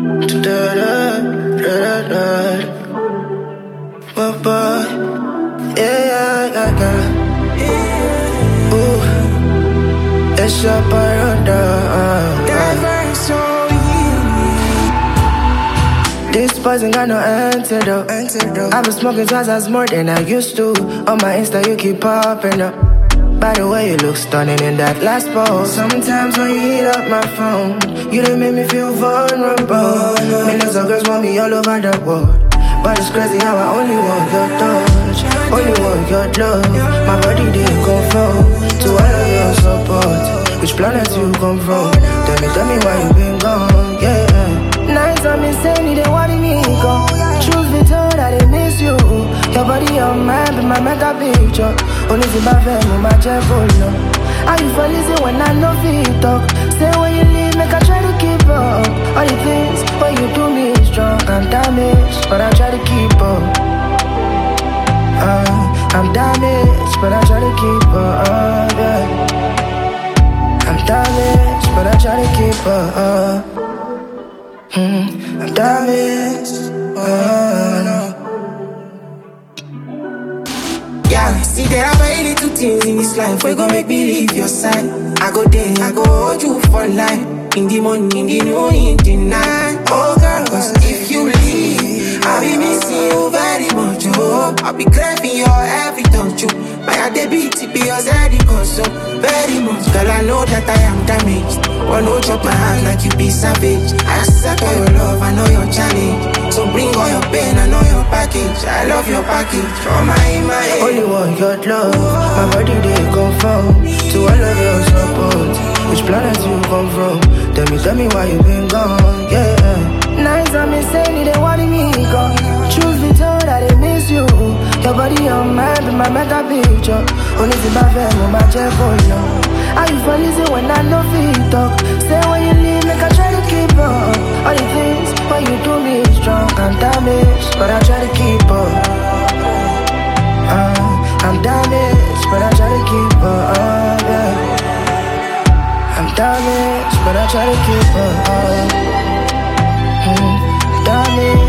It's a paradise. This poison got no antidote. I've been smoking twice as more than I used to. On my Insta you keep popping up. By the way you look stunning in that last post. Sometimes when you heat up my phone, you done make me feel vulnerable. Millions of girls want me all over the world, but it's crazy how I only want your touch, only want your love. My body didn't conform to all of your support. Which planet you come from? Tell me why you been gone, yeah. Nights I'm insane, they want me go. Truth be told, I didn't miss you. Your body on mine, but my mental picture. Only if my family, my devil, no. How you fall easy when I know fit talk? Say when you leave, make I try to keep up. All the things when you do me strong, I'm damaged, but I try to keep up. I'm damaged, but I try to keep up, yeah. I'm damaged, but I try to keep up. I'm damaged, no. Yeah, see there are very little things in this life we gon' make me leave your side. I go there, I go hold you for life. In the morning, in the noon, in the night. Oh girl, cause if you leave, I'll be missing you very much, oh. I'll be craving your every touch, oh. My debit to be your steady so very much. Girl, I know that I am damaged, but no chop my heart like you be savage. I accept all your love, I know your challenge. So bring all your pain, I know your package. I love your package, from my head. Only want your love, my body they conform to all of your support. Which planet you come from? Tell me why you been gone, yeah. Nights I'm insane, they want me go. Truth be told, I didn't miss you. Your body on mine, but my mental picture. Only if my family, my devil, no. How you fall easy when I know fit talk? Say when you leave, make I try to keep up. All the things when you do me strong, I'm damaged, but I try to keep up. I'm damaged, but I try to keep up, yeah. I'm damaged, but I try to keep up. Damaged.